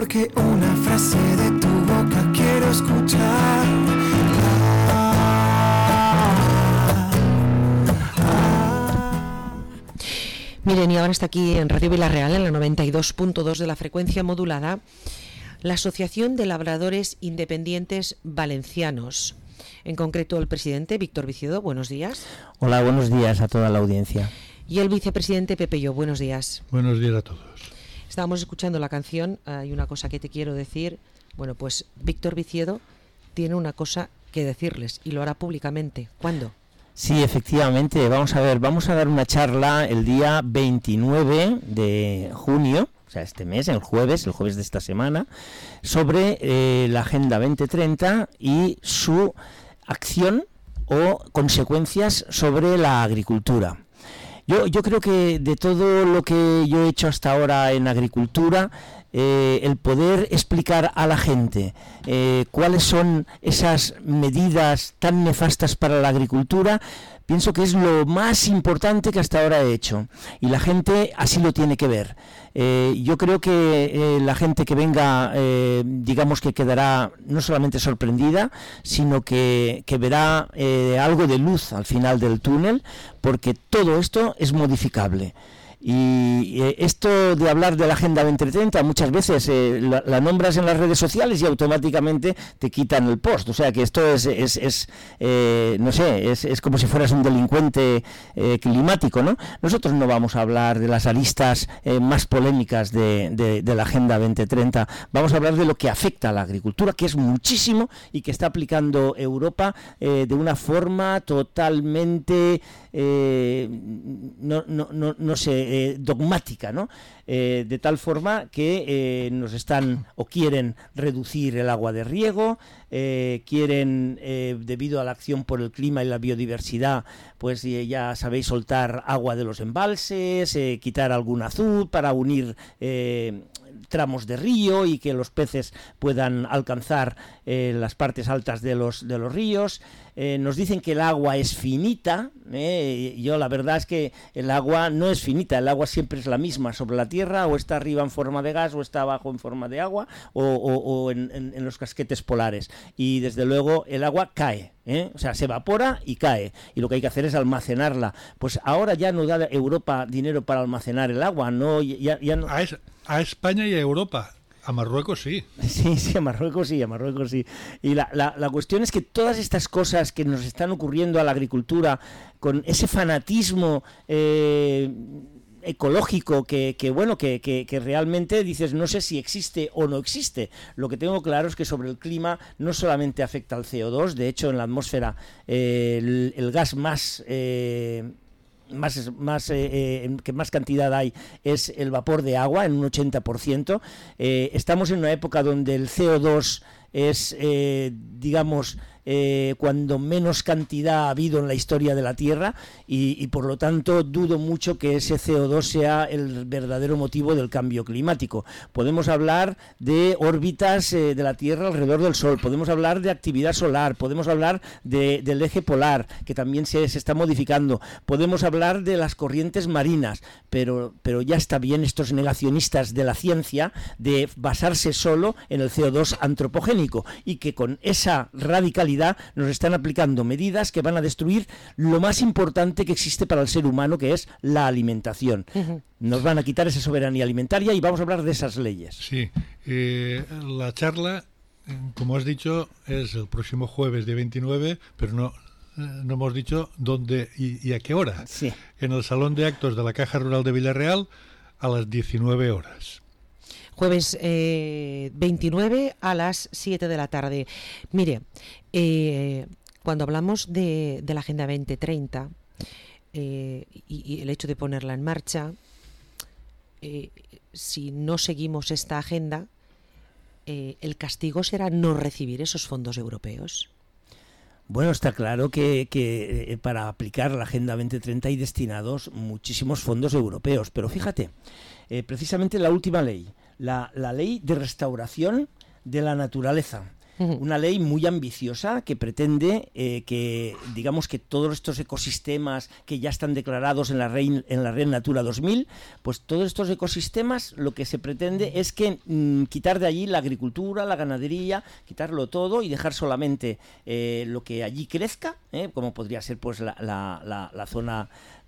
porque una frase de tu boca quiero escuchar. Miren, y ahora está aquí en Radio Villarreal, en la 92.2 de la frecuencia modulada, la Asociación de Labradores Independientes Valencianos. En concreto, el presidente Víctor Viciedo, buenos días. Hola, buenos días a toda la audiencia. Y el vicepresidente Pepe Llop, buenos días. Buenos días a todos. Estábamos escuchando la canción, hay una cosa que te quiero decir. Bueno, pues Víctor Viciedo tiene una cosa que decirles y lo hará públicamente. ¿Cuándo? Sí, efectivamente, vamos a dar una charla el día 29 de junio, o sea, este mes, el jueves de esta semana, sobre la Agenda 2030 y su acción o consecuencias sobre la agricultura. Yo creo que de todo lo que yo he hecho hasta ahora en agricultura, el poder explicar a la gente cuáles son esas medidas tan nefastas para la agricultura, pienso que es lo más importante que hasta ahora he hecho, y la gente así lo tiene que ver. Yo creo que la gente que venga, digamos que quedará no solamente sorprendida, sino que verá algo de luz al final del túnel, porque todo esto es modificable. Y esto de hablar de la Agenda 2030 muchas veces la nombras en las redes sociales y automáticamente te quitan el post, o sea que esto es como si fueras un delincuente climático, ¿no? Nosotros no vamos a hablar de las aristas más polémicas de la Agenda 2030, vamos a hablar de lo que afecta a la agricultura, que es muchísimo y que está aplicando Europa de una forma totalmente dogmática, ¿no? De tal forma que nos están o quieren reducir el agua de riego, quieren, debido a la acción por el clima y la biodiversidad, pues ya sabéis, soltar agua de los embalses, quitar algún azud para unir tramos de río y que los peces puedan alcanzar las partes altas de los ríos. Nos dicen que el agua es finita. Yo la verdad es que el agua no es finita, el agua siempre es la misma sobre la tierra, o está arriba en forma de gas o está abajo en forma de agua, o en los casquetes polares, y desde luego el agua cae, o sea, se evapora y cae, y lo que hay que hacer es almacenarla. Pues ahora ya no da Europa dinero para almacenar el agua, no, ya no. A España y a Europa. A Marruecos sí. Sí, a Marruecos sí. Y la cuestión es que todas estas cosas que nos están ocurriendo a la agricultura, con ese fanatismo ecológico que realmente dices, no sé si existe o no existe. Lo que tengo claro es que sobre el clima no solamente afecta al CO2, de hecho en la atmósfera el gas que más cantidad hay es el vapor de agua, en un 80%. Estamos en una época donde el CO2 es, cuando menos cantidad ha habido en la historia de la Tierra, y por lo tanto dudo mucho que ese CO2 sea el verdadero motivo del cambio climático. Podemos hablar de órbitas de la Tierra alrededor del Sol, podemos hablar de actividad solar, podemos hablar del eje polar, que también se está modificando, podemos hablar de las corrientes marinas, pero ya está bien estos negacionistas de la ciencia de basarse solo en el CO2 antropogénico, y que con esa radicalidad nos están aplicando medidas que van a destruir lo más importante que existe para el ser humano, que es la alimentación. Uh-huh. Nos van a quitar esa soberanía alimentaria y vamos a hablar de esas leyes. Sí, la charla, como has dicho, es el próximo jueves de 29, pero no hemos dicho dónde y a qué hora. Sí. En el Salón de Actos de la Caja Rural de Villarreal a las 19 horas. Jueves 29 a las 7 de la tarde. Mire, cuando hablamos de la Agenda 2030 y el hecho de ponerla en marcha, si no seguimos esta agenda, el castigo será no recibir esos fondos europeos. Bueno, está claro que para aplicar la Agenda 2030 hay destinados muchísimos fondos europeos, pero fíjate, precisamente la última ley, la ley de restauración de la naturaleza, Una ley muy ambiciosa que pretende que, digamos, que todos estos ecosistemas que ya están declarados en la Red Natura 2000, pues todos estos ecosistemas lo que se pretende es que quitar de allí la agricultura, la ganadería, quitarlo todo y dejar solamente lo que allí crezca, como podría ser pues la zona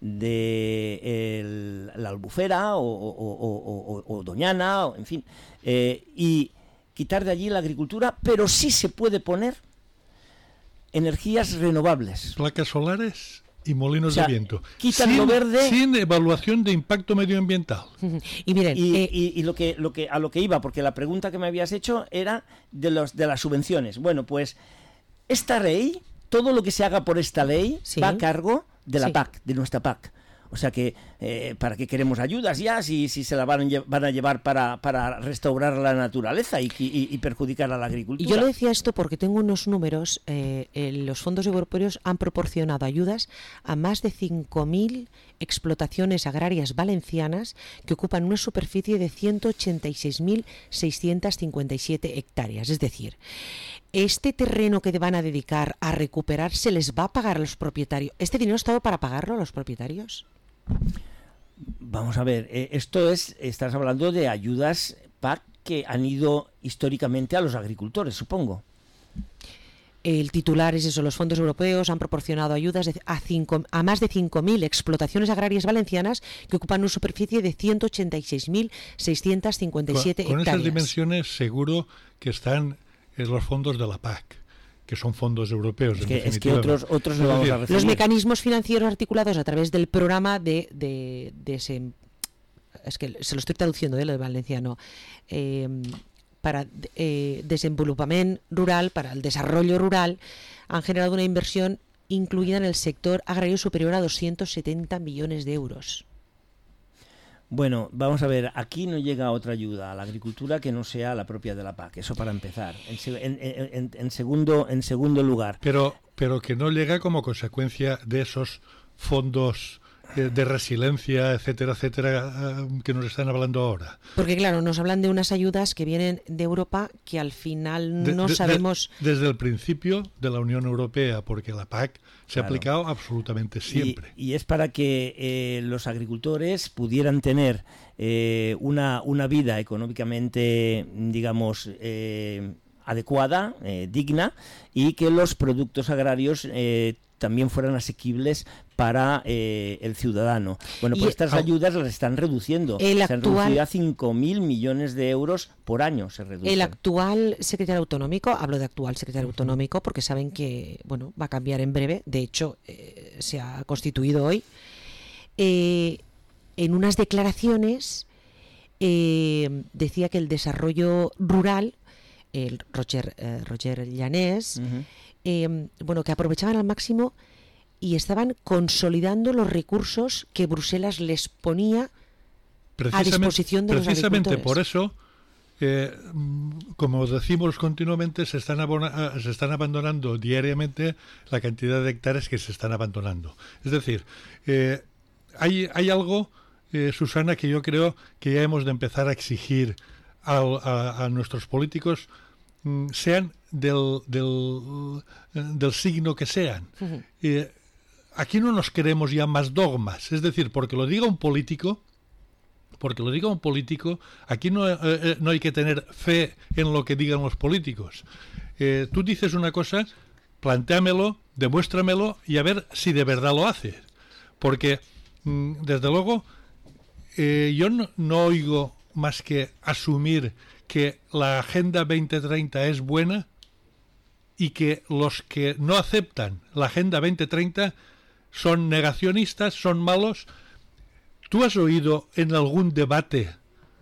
de la Albufera o Doñana, en fin, y quitar de allí la agricultura, pero sí se puede poner energías renovables. Placas solares y molinos de viento. Quitan lo verde. Sin evaluación de impacto medioambiental. Y miren, y lo que iba, porque la pregunta que me habías hecho era de las subvenciones. Bueno, pues esta ley, todo lo que se haga por esta ley va a cargo de la PAC, de nuestra PAC. O sea que, ¿para qué queremos ayudas ya si se la van a llevar para restaurar la naturaleza y perjudicar a la agricultura? Y yo le decía esto porque tengo unos números. Los fondos europeos han proporcionado ayudas a más de 5.000 explotaciones agrarias valencianas que ocupan una superficie de 186.657 hectáreas. Es decir, este terreno que van a dedicar a recuperar, ¿se les va a pagar a los propietarios? ¿Este dinero estaba para pagarlo a los propietarios? Vamos a ver, estás hablando de ayudas PAC que han ido históricamente a los agricultores, supongo. El titular es eso: los fondos europeos han proporcionado ayudas a más de 5.000 explotaciones agrarias valencianas que ocupan una superficie de 186.657 hectáreas. Con esas dimensiones seguro que están en los fondos de la PAC, que son fondos europeos. Es que otros no vamos a referir. Los mecanismos financieros articulados a través del programa es que se lo estoy traduciendo lo de valenciano, para desenvolupament rural, para el desarrollo rural, han generado una inversión incluida en el sector agrario superior a 270 millones de euros. Bueno, vamos a ver, aquí no llega otra ayuda a la agricultura que no sea la propia de la PAC, eso para empezar. En segundo lugar. Pero que no llega como consecuencia de esos fondos de resiliencia, etcétera, etcétera, que nos están hablando ahora. Porque claro, nos hablan de unas ayudas que vienen de Europa que al final no sabemos... Desde el principio de la Unión Europea, porque la PAC se ha aplicado absolutamente siempre. Y es para que los agricultores pudieran tener una vida económicamente, digamos, adecuada, digna, y que los productos agrarios también fueran asequibles para el ciudadano. Bueno, pues estas ayudas las están reduciendo. Se han reducido a 5.000 millones de euros por año. Se reducen. El actual secretario autonómico, hablo de actual secretario autonómico porque saben que va a cambiar en breve, de hecho se ha constituido hoy, en unas declaraciones decía que el desarrollo rural, el Roger Llanés, que aprovechaban al máximo y estaban consolidando los recursos que Bruselas les ponía a disposición de los agricultores. Precisamente por eso, como decimos continuamente, se están abandonando diariamente la cantidad de hectáreas que se están abandonando. Es decir, hay algo, Susana, que yo creo que ya hemos de empezar a exigir a nuestros políticos, sean del signo que sean. Aquí no nos queremos ya más dogmas, es decir, porque lo diga un político, aquí no hay que tener fe en lo que digan los políticos. Tú dices una cosa, plantéamelo, demuéstramelo y a ver si de verdad lo haces. Porque, desde luego, yo no oigo más que asumir que la Agenda 2030 es buena y que los que no aceptan la Agenda 2030 son negacionistas, son malos. ¿Tú has oído en algún debatir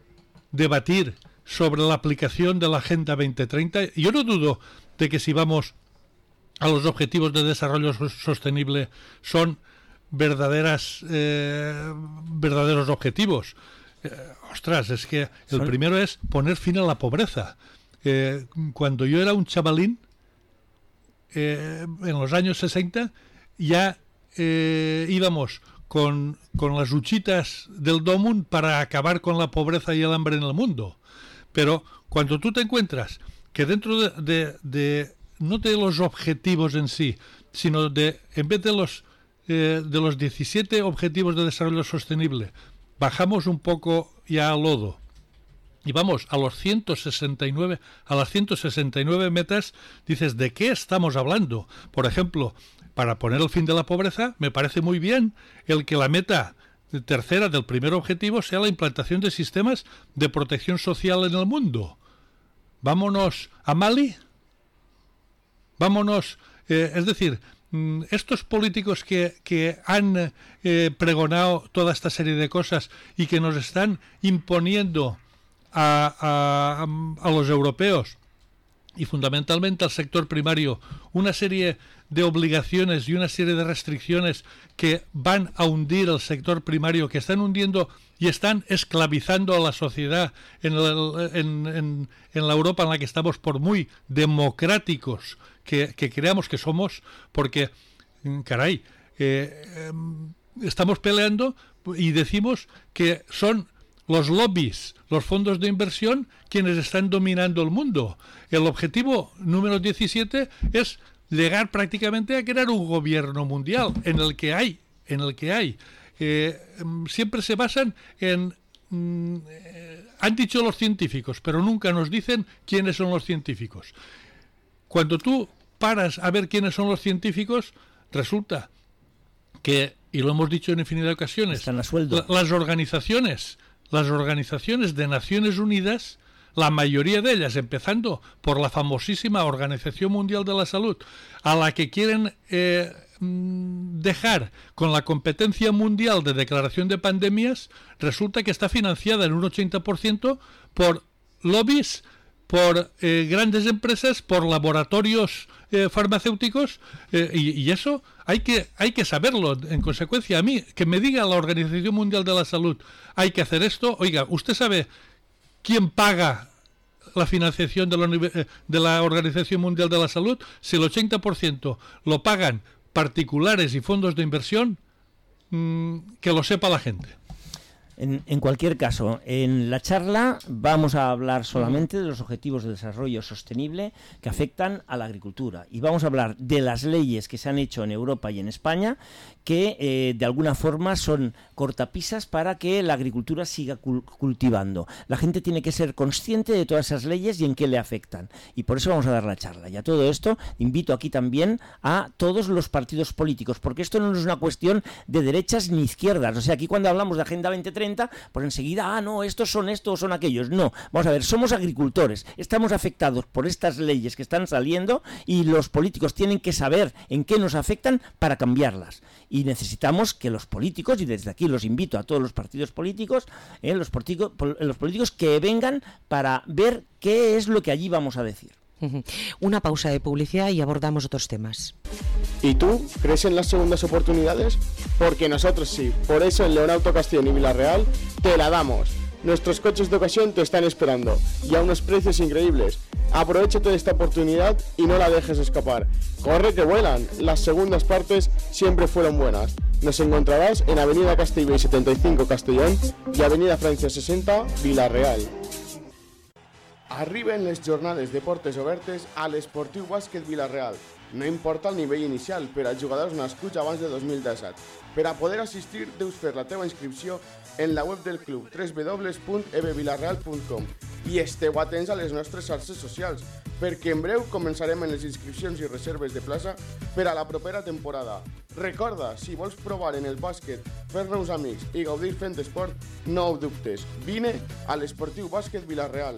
sobre la aplicación de la Agenda 2030? Yo no dudo de que si vamos a los objetivos de desarrollo sostenible son verdaderos objetivos. Ostras, es que el primero es poner fin a la pobreza. Cuando yo era un chavalín, en los años 60, ya íbamos con las huchitas del Domun para acabar con la pobreza y el hambre en el mundo. Pero cuando tú te encuentras que dentro no de los objetivos en sí, sino en vez de los 17 objetivos de desarrollo sostenible, bajamos un poco ya al lodo y vamos a las 169 metas, dices, ¿de qué estamos hablando? Por ejemplo, para poner el fin de la pobreza, me parece muy bien el que la meta tercera del primer objetivo sea la implantación de sistemas de protección social en el mundo. Vámonos a Mali, vámonos, es decir, estos políticos que han pregonado toda esta serie de cosas y que nos están imponiendo a los europeos y fundamentalmente al sector primario una serie de obligaciones y una serie de restricciones que van a hundir el sector primario, que están hundiendo y están esclavizando a la sociedad en la Europa en la que estamos, por muy democráticos que creamos que somos, porque, caray, estamos peleando y decimos que son los lobbies, los fondos de inversión, quienes están dominando el mundo. El objetivo número 17 es llegar prácticamente a crear un gobierno mundial en el que hay siempre se basan en han dicho los científicos, pero nunca nos dicen quiénes son los científicos. Cuando tú paras a ver quiénes son los científicos, resulta que, y lo hemos dicho en infinidad de ocasiones, están a sueldo. Las organizaciones de Naciones Unidas, la mayoría de ellas, empezando por la famosísima Organización Mundial de la Salud, a la que quieren dejar con la competencia mundial de declaración de pandemias, resulta que está financiada en un 80% por lobbies, por grandes empresas, por laboratorios farmacéuticos, y eso hay que saberlo. En consecuencia, a mí, que me diga la Organización Mundial de la Salud, hay que hacer esto. Oiga, ¿usted sabe quién paga la financiación de la Organización Mundial de la Salud? Si el 80% lo pagan particulares y fondos de inversión, que lo sepa la gente. En cualquier caso, en la charla vamos a hablar solamente de los objetivos de desarrollo sostenible que afectan a la agricultura, y vamos a hablar de las leyes que se han hecho en Europa y en España que de alguna forma son cortapisas para que la agricultura siga cultivando. La gente tiene que ser consciente de todas esas leyes y en qué le afectan, y por eso vamos a dar la charla. Y a todo esto invito aquí también a todos los partidos políticos, porque esto no es una cuestión de derechas ni izquierdas. O sea, aquí cuando hablamos de Agenda 2030, pues enseguida, no, estos son aquellos. No, vamos a ver, somos agricultores, estamos afectados por estas leyes que están saliendo y los políticos tienen que saber en qué nos afectan para cambiarlas. Y necesitamos que los políticos, y desde aquí los invito a todos los partidos políticos, los políticos que vengan para ver qué es lo que allí vamos a decir. Una pausa de publicidad y abordamos otros temas. ¿Y tú crees en las segundas oportunidades? Porque nosotros sí. Por eso en Leonauto Castellón y Villarreal te la damos. Nuestros coches de ocasión te están esperando y a unos precios increíbles. Aprovechate de esta oportunidad y no la dejes escapar. ¡Corre que vuelan! Las segundas partes siempre fueron buenas. Nos encontrarás en Avenida Castellbell 75 Castellón y Avenida Francia 60 Villarreal. Arriben les jornades deportes obertes a l'Esportiu Bàsquet Villarreal. No importa el nivell inicial, per als jugadors nascuts abans de 2017. Per a poder assistir, deus fer la teva inscripció en la web del club www.ebvillarreal.com i esteu atents a les nostres xarxes socials, perquè en breu començarem en les inscripcions i reserves de plaça per a la propera temporada. Recorda, si vols provar en el bàsquet, fer-nos amics i gaudir fent esport, no ho dubtes. Vine a l'Esportiu Bàsquet Villarreal.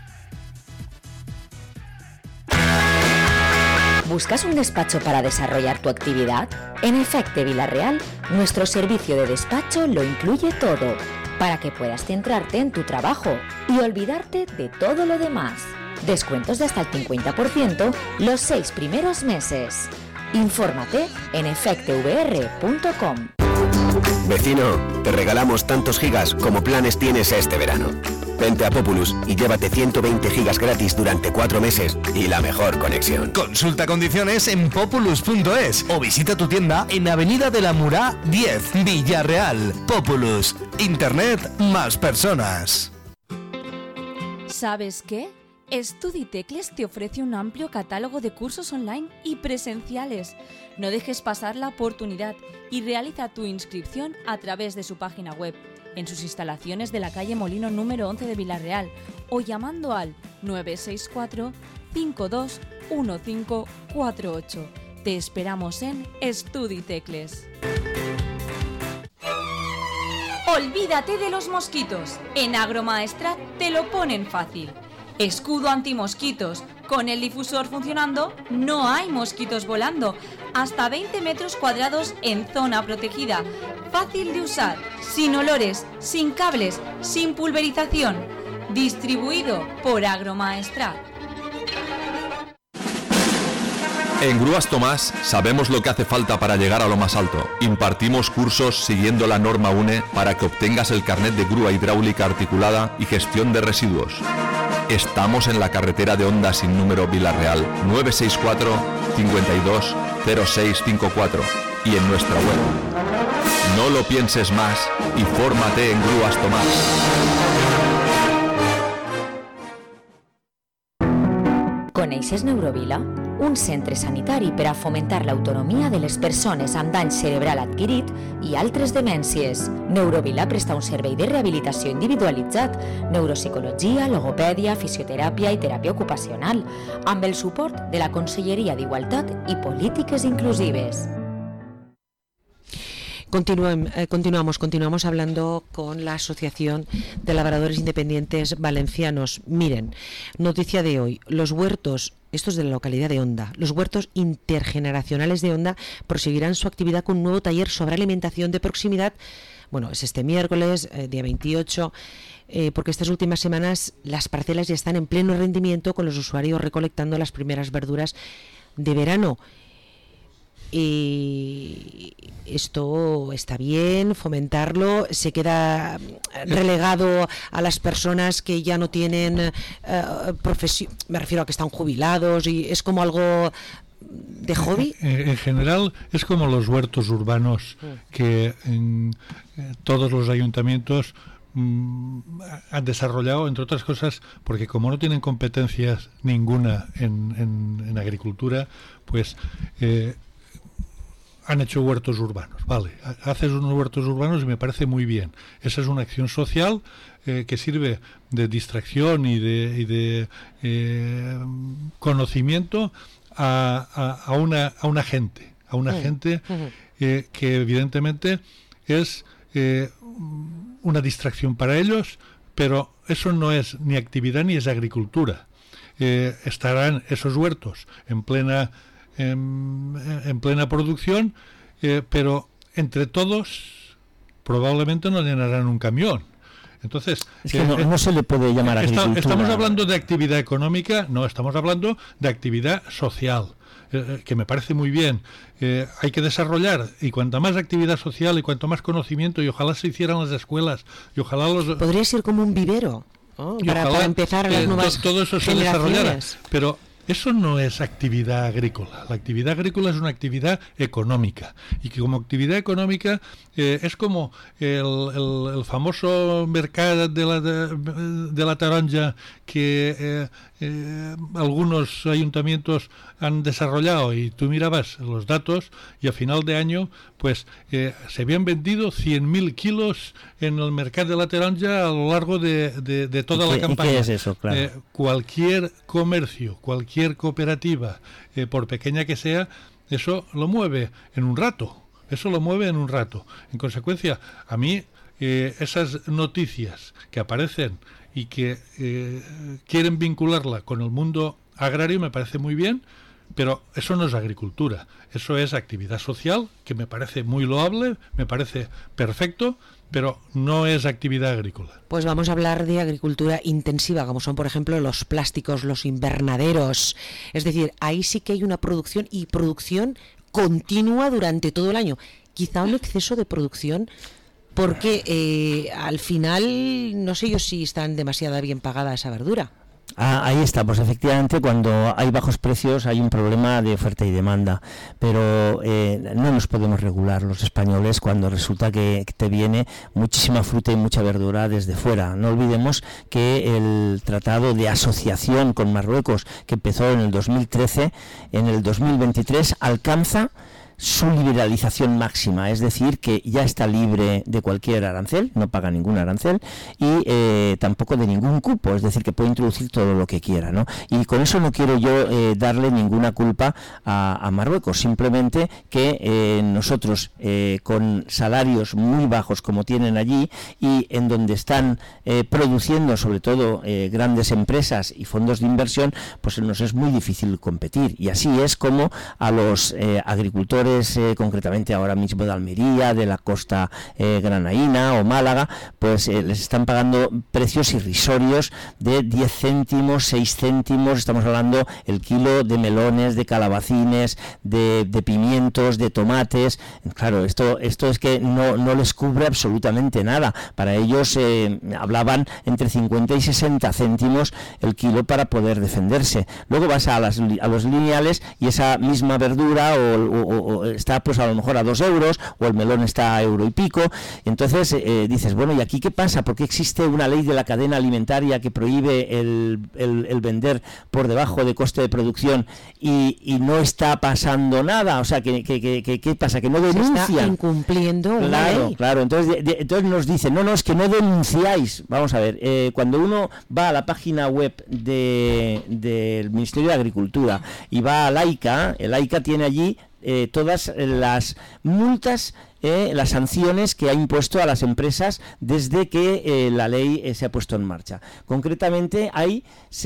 ¿Buscas un despacho para desarrollar tu actividad? En Efecte Villarreal, nuestro servicio de despacho lo incluye todo, para que puedas centrarte en tu trabajo y olvidarte de todo lo demás. Descuentos de hasta el 50% los 6 primeros meses. Infórmate en efectevr.com. Vecino, te regalamos tantos gigas como planes tienes este verano. Vente a Populus y llévate 120 gigas gratis durante 4 meses y la mejor conexión. Consulta condiciones en populus.es o visita tu tienda en Avenida de la Murá 10, Villarreal. Populus, Internet más personas. ¿Sabes qué? StudiTecles te ofrece un amplio catálogo de cursos online y presenciales. No dejes pasar la oportunidad y realiza tu inscripción a través de su página web, en sus instalaciones de la calle Molino número 11 de Vila-real o llamando al 964 521548. Te esperamos en StudiTecles. Olvídate de los mosquitos. En Agromaestrat te lo ponen fácil. Escudo antimosquitos. Con el difusor funcionando, no hay mosquitos volando. Hasta 20 metros cuadrados en zona protegida. Fácil de usar, sin olores, sin cables, sin pulverización. Distribuido por Agromaestrat. En Grúas Tomás sabemos lo que hace falta para llegar a lo más alto. Impartimos cursos siguiendo la norma UNE para que obtengas el carnet de grúa hidráulica articulada y gestión de residuos. Estamos en la carretera de Honda sin número Vila-real 964 52 0654 y en nuestra web. No lo pienses más y fórmate en Grúas Tomás. Coneixes Neurovila? Un centre sanitari per a fomentar l'autonomia de les persones amb dany cerebral adquirit i altres demències. Neurovila presta un servei de rehabilitació individualitzat, neuropsicologia, logopèdia, fisioteràpia i teràpia ocupacional, amb el suport de la Conselleria d'Igualtat i Polítiques Inclusives. Continuamos hablando con la Asociación de Labradores Independientes Valencianos. Miren, noticia de hoy, los huertos, estos de la localidad de Honda, los huertos intergeneracionales de Honda proseguirán su actividad con un nuevo taller sobre alimentación de proximidad. Bueno, es este miércoles, día 28, porque estas últimas semanas las parcelas ya están en pleno rendimiento con los usuarios recolectando las primeras verduras de verano. Y esto está bien, fomentarlo, se queda relegado a las personas que ya no tienen profesión, me refiero a que están jubilados, y es como algo de hobby. En general es como los huertos urbanos que todos los ayuntamientos han desarrollado, entre otras cosas, porque como no tienen competencias ninguna en agricultura, pues han hecho huertos urbanos. Vale, haces unos huertos urbanos y me parece muy bien. Esa es una acción social que sirve de distracción y de conocimiento a una gente, que evidentemente es una distracción para ellos, pero eso no es ni actividad ni es agricultura. Estarán esos huertos en plena producción, pero entre todos probablemente no llenarán un camión. Entonces, es que no se le puede llamar agricultura. ¿Estamos hablando de actividad económica? No, estamos hablando de actividad social, que me parece muy bien. Hay que desarrollar, y cuanta más actividad social y cuanto más conocimiento, y ojalá se hicieran las escuelas, y ojalá podría ser como un vivero, ¿no? para empezar a las nuevas todo eso se desarrollara, pero eso no es actividad agrícola. La actividad agrícola es una actividad económica, y que como actividad económica es como el famoso mercado de la taronja que algunos ayuntamientos han desarrollado, y tú mirabas los datos y a final de año pues se habían vendido 100.000 kilos en el mercado de la taronja a lo largo de toda la campaña. ¿Qué es eso? Claro. Cualquier comercio, cualquier cooperativa, por pequeña que sea, eso lo mueve en un rato. En consecuencia, a mí esas noticias que aparecen y que quieren vincularla con el mundo agrario me parece muy bien, pero eso no es agricultura, eso es actividad social, que me parece muy loable, me parece perfecto, pero no es actividad agrícola. Pues vamos a hablar de agricultura intensiva, como son, por ejemplo, los plásticos, los invernaderos. Es decir, ahí sí que hay una producción, y producción continua durante todo el año. Quizá un exceso de producción, porque al final no sé yo si están demasiado bien pagada esa verdura. Ahí está, pues efectivamente cuando hay bajos precios hay un problema de oferta y demanda, pero no nos podemos regular los españoles cuando resulta que te viene muchísima fruta y mucha verdura desde fuera. No olvidemos que el tratado de asociación con Marruecos, que empezó en el 2013, en el 2023 alcanza su liberalización máxima, es decir, que ya está libre de cualquier arancel, no paga ningún arancel y tampoco de ningún cupo, es decir, que puede introducir todo lo que quiera, ¿no? Y con eso no quiero yo darle ninguna culpa a Marruecos, simplemente que nosotros con salarios muy bajos como tienen allí y en donde están produciendo sobre todo grandes empresas y fondos de inversión, pues nos es muy difícil competir, y así es como a los agricultores concretamente ahora mismo de Almería, de la costa granaína o Málaga, pues les están pagando precios irrisorios de 10 céntimos, 6 céntimos, estamos hablando el kilo de melones, de calabacines, de pimientos, de tomates. Claro, esto es que no les cubre absolutamente nada. Para ellos hablaban entre 50 y 60 céntimos el kilo para poder defenderse. Luego vas a los lineales y esa misma verdura o está pues a lo mejor a 2 euros, o el melón está a euro y pico. Entonces dices, bueno, ¿y aquí qué pasa? ¿Por qué existe una ley de la cadena alimentaria que prohíbe el vender por debajo de coste de producción y no está pasando nada? O sea, ¿qué pasa? ¿Que no denuncian? Se está incumpliendo la ley. Claro, entonces nos dicen, no, es que no denunciáis. Vamos a ver, cuando uno va a la página web del Ministerio de Agricultura y va a Laica, el Laica tiene allí todas las multas, las sanciones que ha impuesto a las empresas desde que la ley se ha puesto en marcha. Concretamente hay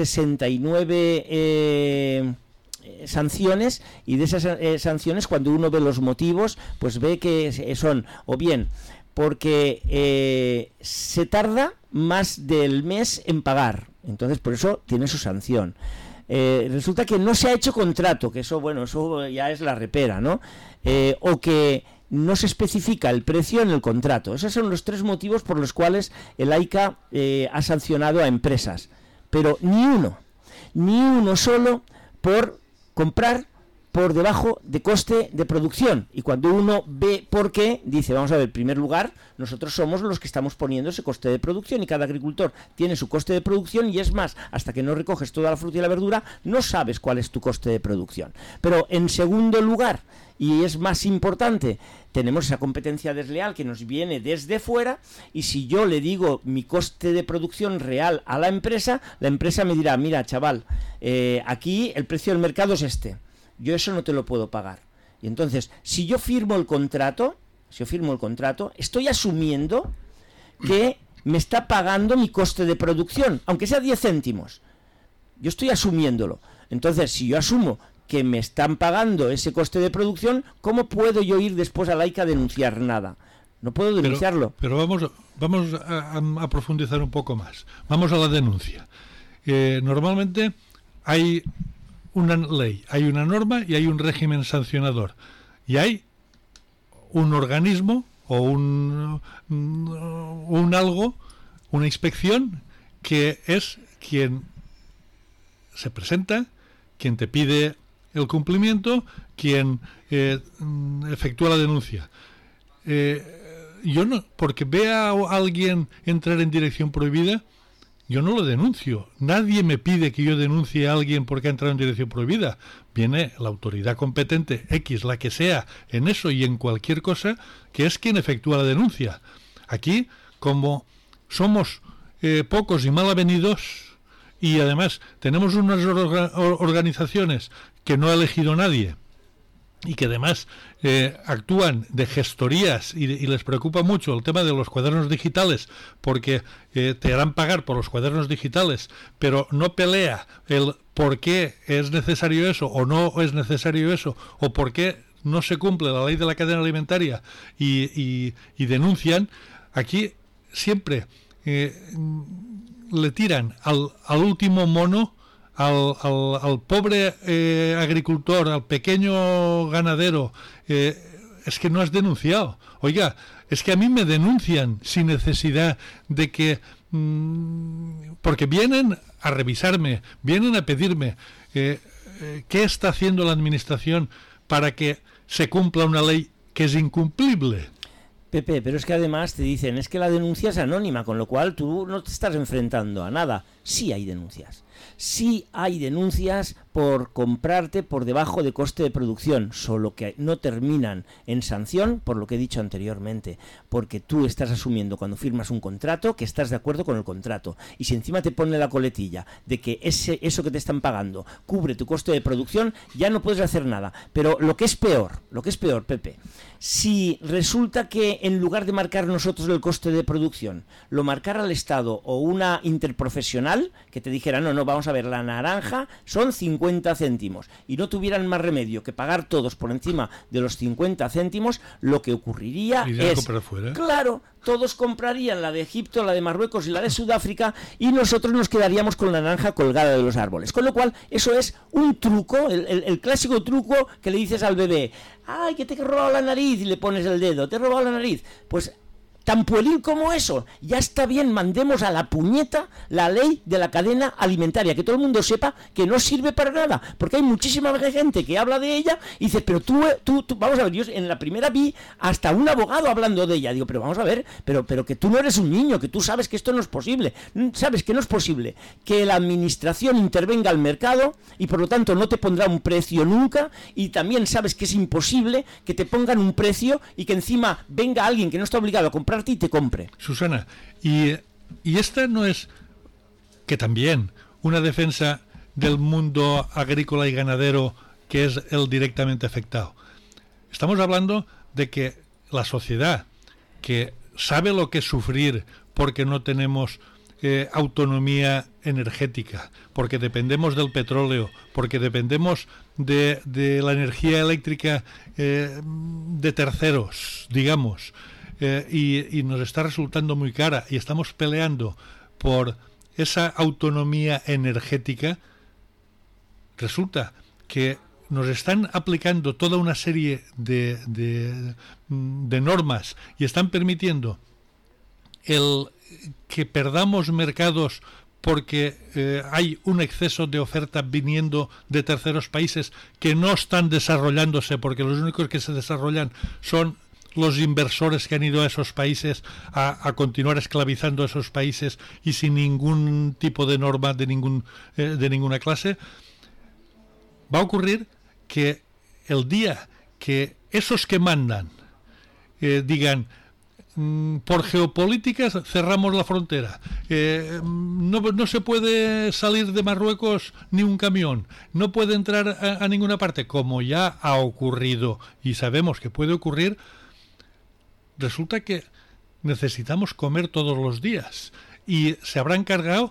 69 sanciones, y de esas sanciones, cuando uno ve los motivos, pues ve que son o bien porque se tarda más del mes en pagar, entonces por eso tiene su sanción. Resulta que no se ha hecho contrato, que eso ya es la repera, ¿no? O que no se especifica el precio en el contrato. Esos son los 3 motivos por los cuales el AICA ha sancionado a empresas, pero ni uno solo por comprar por debajo de coste de producción. Y cuando uno ve por qué, dice, vamos a ver, en primer lugar, nosotros somos los que estamos poniendo ese coste de producción, y cada agricultor tiene su coste de producción, y es más, hasta que no recoges toda la fruta y la verdura, no sabes cuál es tu coste de producción. Pero en segundo lugar, y es más importante, tenemos esa competencia desleal que nos viene desde fuera, y si yo le digo mi coste de producción real a la empresa me dirá, mira, chaval, aquí el precio del mercado es este. Yo eso no te lo puedo pagar. Y entonces, si yo firmo el contrato, estoy asumiendo que me está pagando mi coste de producción, aunque sea 10 céntimos. Yo estoy asumiéndolo. Entonces, si yo asumo que me están pagando ese coste de producción, ¿cómo puedo yo ir después a Laica a denunciar nada? No puedo denunciarlo. Pero vamos a profundizar un poco más. Vamos a la denuncia. Normalmente hay una ley, hay una norma y hay un régimen sancionador, y hay un organismo o un algo, una inspección, que es quien se presenta, quien te pide el cumplimiento, quien efectúa la denuncia. Yo no, porque vea a alguien entrar en dirección prohibida, yo no lo denuncio. Nadie me pide que yo denuncie a alguien porque ha entrado en dirección prohibida. Viene la autoridad competente, X, la que sea, en eso y en cualquier cosa, que es quien efectúa la denuncia. Aquí, como somos pocos y mal avenidos, y además tenemos unas organizaciones que no ha elegido nadie, y que además actúan de gestorías y les preocupa mucho el tema de los cuadernos digitales, porque te harán pagar por los cuadernos digitales, pero no pelea el por qué es necesario eso o no es necesario eso, o por qué no se cumple la ley de la cadena alimentaria y denuncian. Aquí siempre le tiran al último mono, al pobre agricultor, al pequeño ganadero. Es que no has denunciado. Oiga, es que a mí me denuncian sin necesidad de que porque vienen a revisarme, vienen a pedirme qué está haciendo la administración para que se cumpla una ley que es incumplible. Pepe, pero es que además te dicen, es que la denuncia es anónima, con lo cual tú no te estás enfrentando a nada. Sí hay denuncias. Sí hay denuncias por comprarte por debajo de coste de producción, solo que no terminan en sanción por lo que he dicho anteriormente, porque tú estás asumiendo cuando firmas un contrato que estás de acuerdo con el contrato, y si encima te pone la coletilla de que eso que te están pagando cubre tu coste de producción, ya no puedes hacer nada. Pero lo que es peor, Pepe, si resulta que en lugar de marcar nosotros el coste de producción, lo marcara el Estado o una interprofesional que te dijera, no, vamos a ver, la naranja son 50 céntimos y no tuvieran más remedio que pagar todos por encima de los 50 céntimos, lo que ocurriría es, claro, todos comprarían la de Egipto, la de Marruecos y la de Sudáfrica, y nosotros nos quedaríamos con la naranja colgada de los árboles. Con lo cual, eso es un truco, el clásico truco que le dices al bebé, ¡ay, que te he robado la nariz! Y le pones el dedo, te he robado la nariz. Pues tan pueril como eso, ya está bien, mandemos a la puñeta la ley de la cadena alimentaria, que todo el mundo sepa que no sirve para nada, porque hay muchísima gente que habla de ella y dice, pero tú vamos a ver, yo en la primera vi hasta un abogado hablando de ella, digo, pero vamos a ver, pero que tú no eres un niño, que tú sabes que esto no es posible, sabes que no es posible que la administración intervenga al mercado y por lo tanto no te pondrá un precio nunca, y también sabes que es imposible que te pongan un precio y que encima venga alguien que no está obligado a comprar y te compre. Susana, y esta no es que también una defensa del mundo agrícola y ganadero, que es el directamente afectado. Estamos hablando de que la sociedad, que sabe lo que es sufrir porque no tenemos autonomía energética, porque dependemos del petróleo, porque dependemos de la energía eléctrica de terceros, digamos, y nos está resultando muy cara, y estamos peleando por esa autonomía energética. Resulta que nos están aplicando toda una serie de normas y están permitiendo que perdamos mercados porque hay un exceso de oferta viniendo de terceros países que no están desarrollándose, porque los únicos que se desarrollan son los inversores que han ido a esos países a continuar esclavizando a esos países y sin ningún tipo de norma de ninguna clase. Va a ocurrir que el día que esos que mandan digan, por geopolíticas cerramos la frontera, no se puede salir de Marruecos ni un camión, no puede entrar a ninguna parte, como ya ha ocurrido y sabemos que puede ocurrir, resulta que necesitamos comer todos los días y se habrá encargado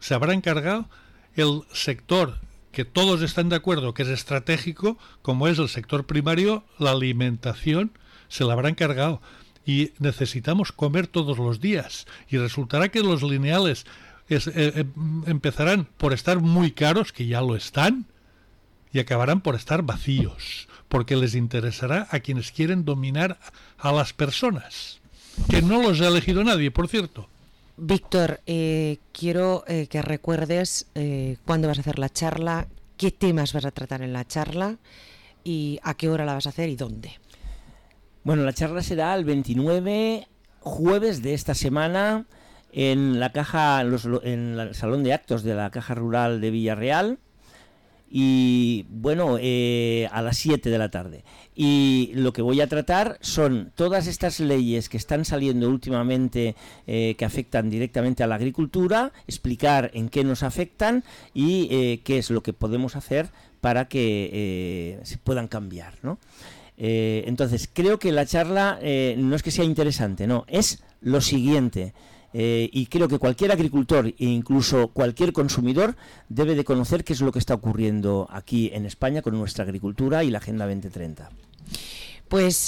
el sector que todos están de acuerdo que es estratégico, como es el sector primario, la alimentación, se la habrá encargado. Y necesitamos comer todos los días. Y resultará que los lineales empezarán por estar muy caros, que ya lo están, y acabarán por estar vacíos, porque les interesará a quienes quieren dominar a las personas, que no los ha elegido nadie, por cierto. Víctor, quiero que recuerdes cuándo vas a hacer la charla, qué temas vas a tratar en la charla y a qué hora la vas a hacer y dónde. Bueno, la charla será el 29, jueves de esta semana, en la en el Salón de Actos de la Caja Rural de Villarreal, y bueno, a las 7 de la tarde. Y lo que voy a tratar son todas estas leyes que están saliendo últimamente que afectan directamente a la agricultura, explicar en qué nos afectan y qué es lo que podemos hacer para que se puedan cambiar, ¿no? Entonces, creo que la charla no es que sea interesante, no, es lo siguiente. Y creo que cualquier agricultor e incluso cualquier consumidor debe de conocer qué es lo que está ocurriendo aquí en España con nuestra agricultura y la Agenda 2030. Pues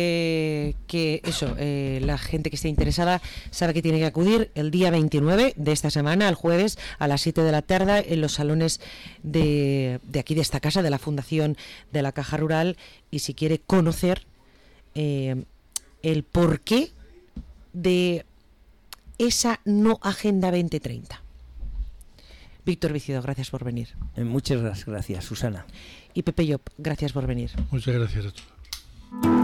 la gente que esté interesada sabe que tiene que acudir el día 29 de esta semana, el jueves, a las 7 de la tarde, en los salones de aquí de esta casa, de la Fundación de la Caja Rural, y si quiere conocer el porqué de esa no Agenda 2030. Víctor Vicido, gracias por venir. Muchas gracias, Susana. Y Pepe Llop, gracias por venir. Muchas gracias a todos.